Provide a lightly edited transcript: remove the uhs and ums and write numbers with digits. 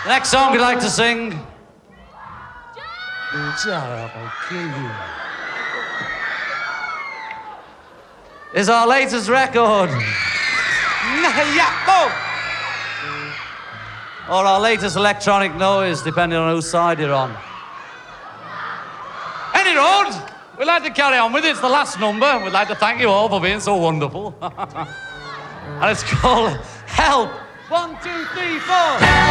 The next song we'd like to sing... is our latest record. Or our latest electronic noise, depending on whose side you're on. Any road, we'd like to carry on with it. It's the last number. We'd like to thank you all for being so wonderful. And it's called Help. 1, 2, 3, 4.